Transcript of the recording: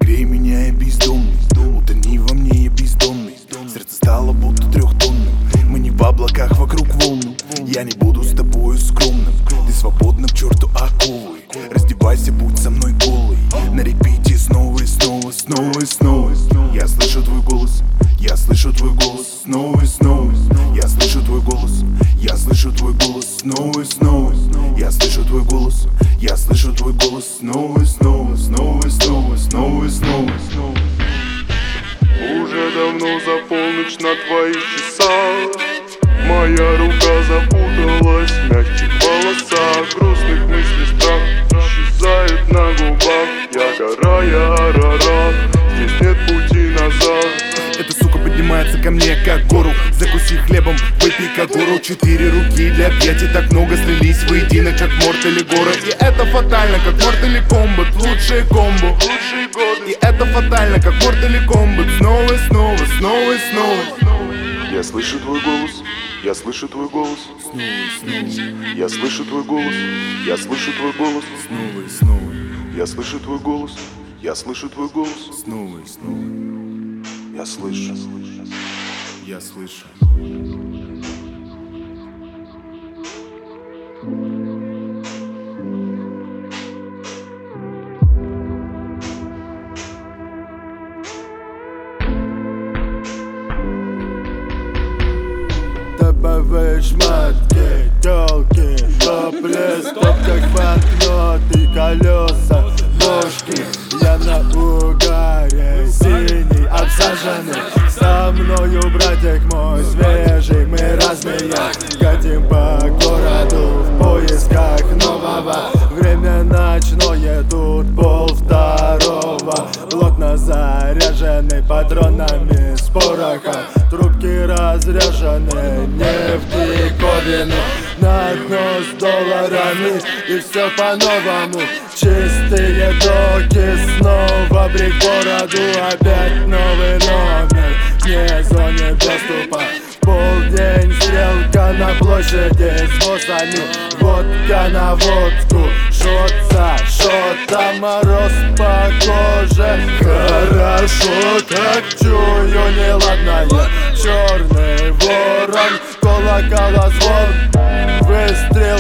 Согрей меня, я бездомный, утони во мне, я бездомный. Сердце стало будто трехтонным, мы не в облаках, вокруг волны. Я не буду с тобою скромным, ты свободна к черту оковы. Раздевайся, будь со мной голый, на репите снова и снова, снова и снова. Я слышу твой голос, я слышу твой голос, снова и снова. Я слышу твой голос, я слышу твой голос, снова и снова. Я слышу твой голос, я слышу твой голос, снова и снова, снова и снова, снова и снова. Уже давно за полночь на твоих часах. Моя рука запуталась в мягких волосах. Грустных мыслей страх исчезает на губах. Я гора, я Арарат, здесь нет пути назад. Эта сука поднимается ко мне как гору. Закуси хлебом, выпей кагору. 4 руки для объятий так много слились воедино, как Морт или Гора. И это фатально, как Морт или Комбат. Лучшие комбо, лучшие годы. И это фатально, как Морт или Комбат. Снова и снова, снова и снова. Я слышу твой голос, я слышу твой голос, снова и снова. я слышу твой голос, я слышу твой голос, снова и снова. я слышу твой голос, я слышу твой голос, снова и снова. я слышу. Я слышу. Топовые шмотки, тёлки, топ-листоп, как банкноты, колеса, ножки. Я на угаре, синий, обсаженный. Со мною, братик мой, свежий, мы разные. Катим по городу в поисках нового. Время ночное, тут 1:30. Плотно заряженный патронами с порохом. Трубки разряжены, не в диковину. На дно с долларами, и все по-новому. Чистые доки, снова брик бороду. Опять новый номер, вне зоне доступа. Полдень, стрелка на площади с боссами. Водка на водку, шот за шотом. Мороз по коже, хорошо так чую неладное. Черный ворон, колокола звон, выстрел